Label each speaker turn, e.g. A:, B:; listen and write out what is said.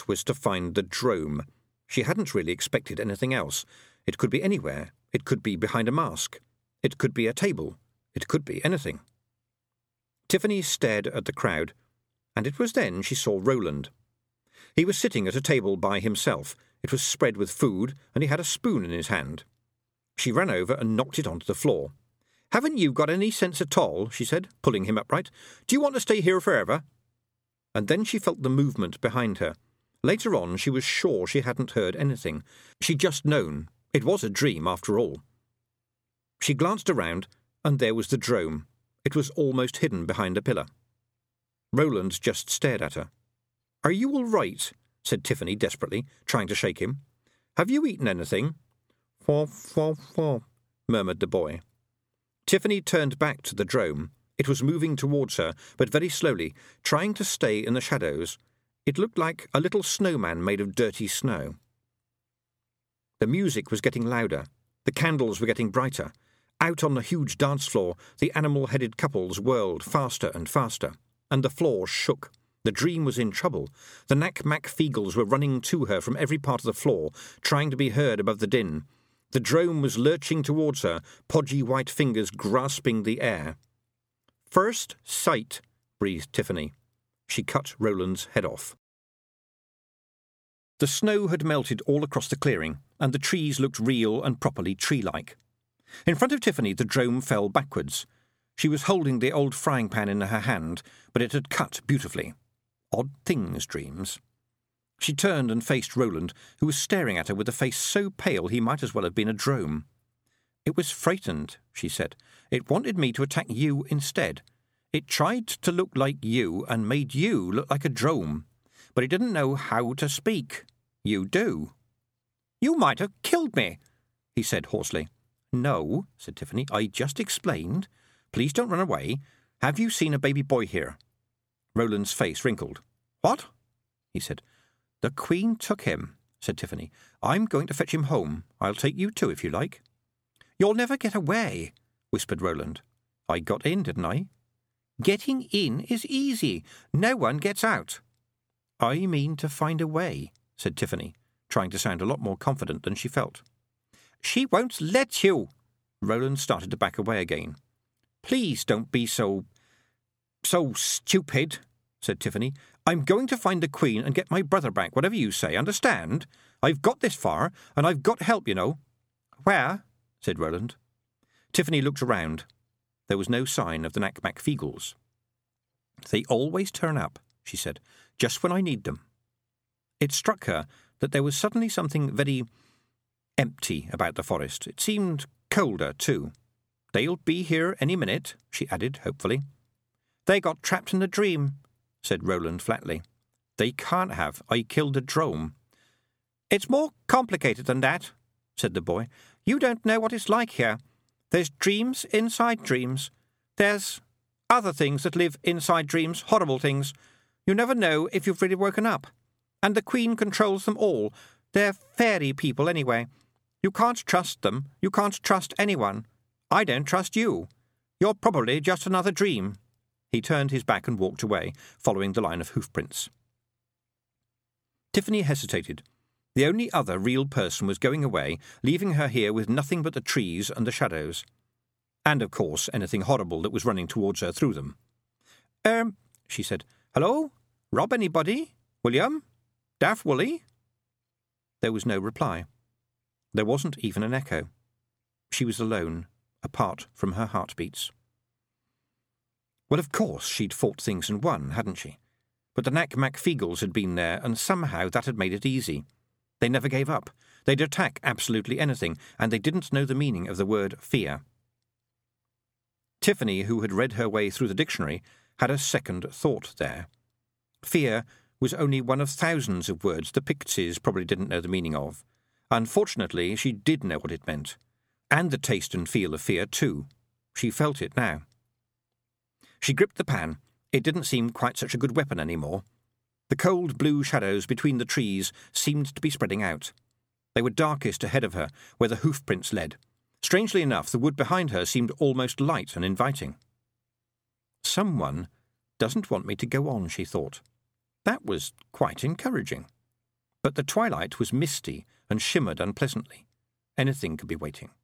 A: thought was to find the drome. She hadn't really expected anything else. It could be anywhere. It could be behind a mask. It could be a table. It could be anything. Tiffany stared at the crowd, and it was then she saw Roland. He was sitting at a table by himself. It was spread with food, and he had a spoon in his hand. She ran over and knocked it onto the floor. "Haven't you got any sense at all?" she said, pulling him upright. "Do you want to stay here forever?" And then she felt the movement behind her. Later on, she was sure she hadn't heard anything. She'd just known. It was a dream, after all. She glanced around, and there was the drome. It was almost hidden behind a pillar. Roland just stared at her. "Are you all right?" said Tiffany desperately, trying to shake him. "Have you eaten anything?" "Faw," murmured the boy. Tiffany turned back to the drome. It was moving towards her, but very slowly, trying to stay in the shadows. It looked like a little snowman made of dirty snow. The music was getting louder. The candles were getting brighter. Out on the huge dance floor, the animal-headed couples whirled faster and faster, and the floor shook. The dream was in trouble. The Nak-Mak Feegles were running to her from every part of the floor, trying to be heard above the din. The drome was lurching towards her, podgy white fingers grasping the air. "First sight," breathed Tiffany. She cut Roland's head off. The snow had melted all across the clearing, and the trees looked real and properly tree-like. In front of Tiffany, the drome fell backwards. She was holding the old frying pan in her hand, but it had cut beautifully. Odd things, dreams. She turned and faced Roland, who was staring at her with a face so pale he might as well have been a drome. "It was frightened," she said. "It wanted me to attack you instead. It tried to look like you and made you look like a drome, but it didn't know how to speak. You do." "You might have killed me," he said hoarsely. "No," said Tiffany. "I just explained. Please don't run away. Have you seen a baby boy here?" Roland's face wrinkled. "What?" he said. "The Queen took him," said Tiffany. "I'm going to fetch him home. I'll take you too, if you like." "You'll never get away," whispered Roland. "I got in, didn't I?" "Getting in is easy. No one gets out." "I mean to find a way," said Tiffany, trying to sound a lot more confident than she felt. "She won't let you." Roland started to back away again. "Please don't be so stupid," said Tiffany. "I'm going to find the Queen and get my brother back, whatever you say, understand? I've got this far, and I've got help, you know." "Where?" said Roland. Tiffany looked around. There was no sign of the Nak-Mak Feegles. "They always turn up," she said, "just when I need them." It struck her that there was suddenly something very empty about the forest. It seemed colder, too. "They'll be here any minute," she added hopefully. "They got trapped in the dream," said Roland flatly. "They can't have. I killed the drome." "It's more complicated than that," said the boy. "You don't know what it's like here. There's dreams inside dreams. There's other things that live inside dreams, horrible things. You never know if you've really woken up. And the Queen controls them all. They're fairy people anyway. You can't trust them. You can't trust anyone. I don't trust you. You're probably just another dream." He turned his back and walked away, following the line of hoofprints. Tiffany hesitated. The only other real person was going away, leaving her here with nothing but the trees and the shadows. And, of course, anything horrible that was running towards her through them. She said. "Hello? Rob anybody? William? Daff Woolley?" There was no reply. There wasn't even an echo. She was alone, apart from her heartbeats. Well, of course, she'd fought things and won, hadn't she? But the Nak-Mak Feegles had been there, and somehow that had made it easy. They never gave up. They'd attack absolutely anything, and they didn't know the meaning of the word fear. Tiffany, who had read her way through the dictionary, had a second thought there. Fear was only one of thousands of words the Pixies probably didn't know the meaning of. Unfortunately, she did know what it meant. And the taste and feel of fear, too. She felt it now. She gripped the pan. It didn't seem quite such a good weapon anymore. The cold blue shadows between the trees seemed to be spreading out. They were darkest ahead of her, where the hoofprints led. Strangely enough, the wood behind her seemed almost light and inviting. "Someone doesn't want me to go on," she thought. That was quite encouraging. But the twilight was misty and shimmered unpleasantly. Anything could be waiting.